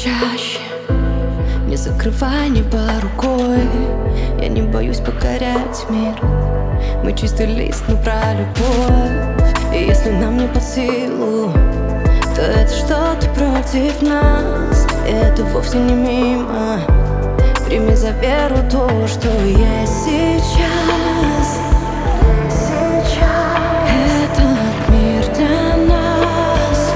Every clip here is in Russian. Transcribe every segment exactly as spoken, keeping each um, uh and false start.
чаще, не закрывай небо рукой. Я не боюсь покорять мир. Мы чистый лист, но про любовь. И если нам не под силу, то это что-то против нас. И это вовсе не мимо. Прими за веру то, что есть сейчас. Этот мир для нас.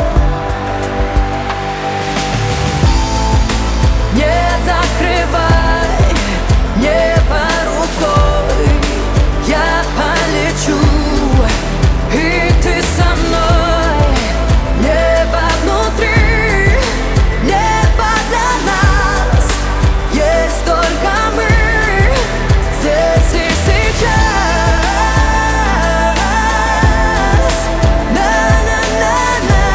Не закрывай небо рукой. Я полечу, и ты со мной. Небо внутри, небо для нас. Есть только мы здесь и сейчас. На-на-на-на.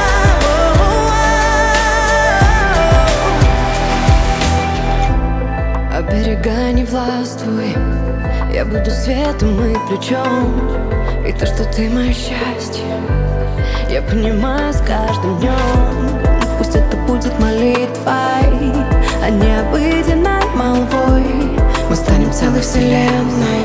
Оберегай, не властвуй. Я буду светом и плечом. И то, что ты мое счастье, я понимаю с каждым днем. Пусть это будет молитвой, а не обыденной молвой. Мы станем целой вселенной.